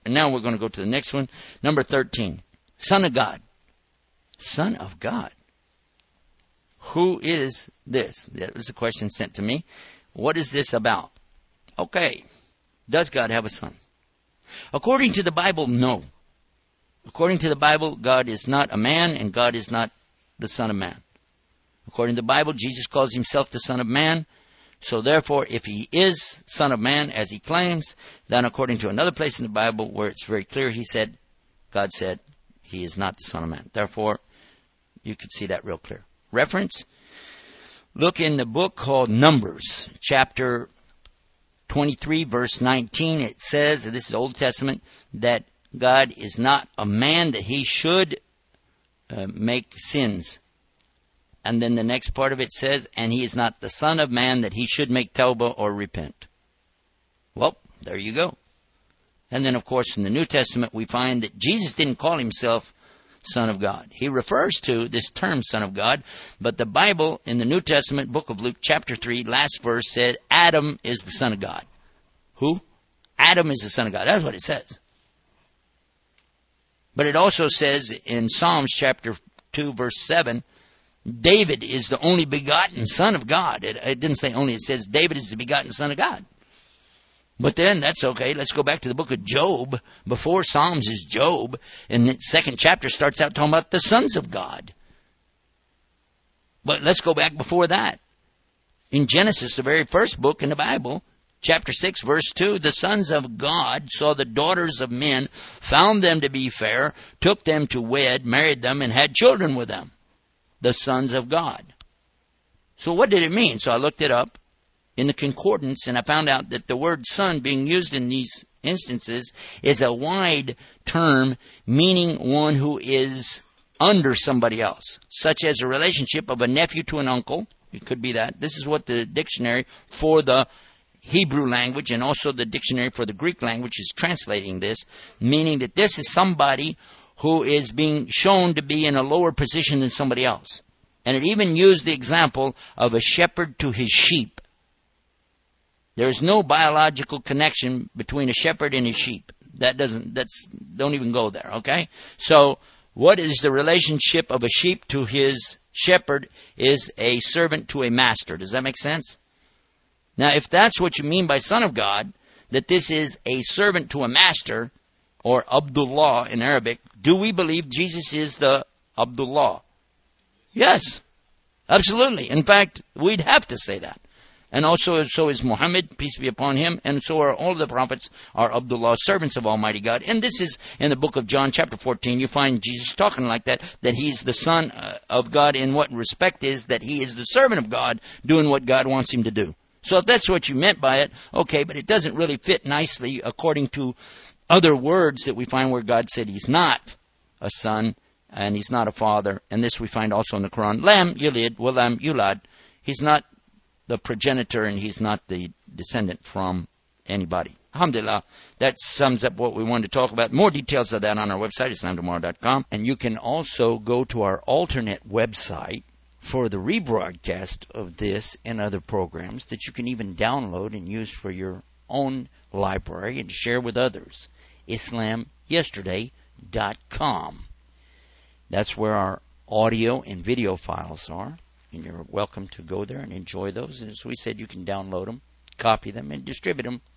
And now we're going to go to the next one. Number 13. Son of God. Son of God. Who is this? That was a question sent to me. What is this about? Okay. Does God have a son? According to the Bible, no. According to the Bible, God is not a man and God is not the Son of Man. According to the Bible, Jesus calls himself the Son of Man. So therefore, if he is Son of Man, as he claims, then according to another place in the Bible where it's very clear, God said, he is not the Son of Man. Therefore, you could see that real clear. Reference, look in the book called Numbers, chapter 23, verse 19. It says, and this is Old Testament, that God is not a man that he should make sins. And then the next part of it says, and he is not the Son of Man that he should make tawbah or repent. Well, there you go. And then, of course, in the New Testament, we find that Jesus didn't call himself Son of God. He refers to this term Son of God, but the Bible in the New Testament, book of Luke, chapter 3, last verse said, Adam is the Son of God. Who? Adam is the Son of God. That's what it says. But it also says in Psalms chapter 2, verse 7, David is the only begotten Son of God. It didn't say only, it says David is the begotten Son of God. But then, that's okay. Let's go back to the book of Job. Before Psalms is Job. And the second chapter starts out talking about the sons of God. But let's go back before that. In Genesis, the very first book in the Bible, chapter 6, verse 2, the sons of God saw the daughters of men, found them to be fair, took them to wed, married them, and had children with them. The sons of God. So what did it mean? So I looked it up in the concordance, and I found out that the word son being used in these instances is a wide term meaning one who is under somebody else, such as a relationship of a nephew to an uncle. It could be that. This is what the dictionary for the Hebrew language and also the dictionary for the Greek language is translating this, meaning that this is somebody who is being shown to be in a lower position than somebody else. And it even used the example of a shepherd to his sheep. There's no biological connection between a shepherd and his sheep. Don't even go there, okay? So, what is the relationship of a sheep to his shepherd is a servant to a master. Does that make sense? Now, if that's what you mean by Son of God, that this is a servant to a master, or Abdullah in Arabic, do we believe Jesus is the Abdullah? Yes, absolutely. In fact, we'd have to say that. And also, so is Muhammad, peace be upon him, and so are all the prophets are Abdullah, servants of Almighty God. And this is in the book of John, chapter 14, you find Jesus talking like that he's the Son of God in what respect is that he is the servant of God doing what God wants him to do. So if that's what you meant by it, okay, but it doesn't really fit nicely according to other words that we find where God said he's not a son and he's not a father. And this we find also in the Quran. Lam yulid wa lam yulad. He's not the progenitor and he's not the descendant from anybody. Alhamdulillah, that sums up what we wanted to talk about. More details of that on our website, IslamTomorrow.com. And you can also go to our alternate website for the rebroadcast of this and other programs that you can even download and use for your own library and share with others. IslamYesterday.com. That's where our audio and video files are. And you're welcome to go there and enjoy those. And as we said, you can download them, copy them, and distribute them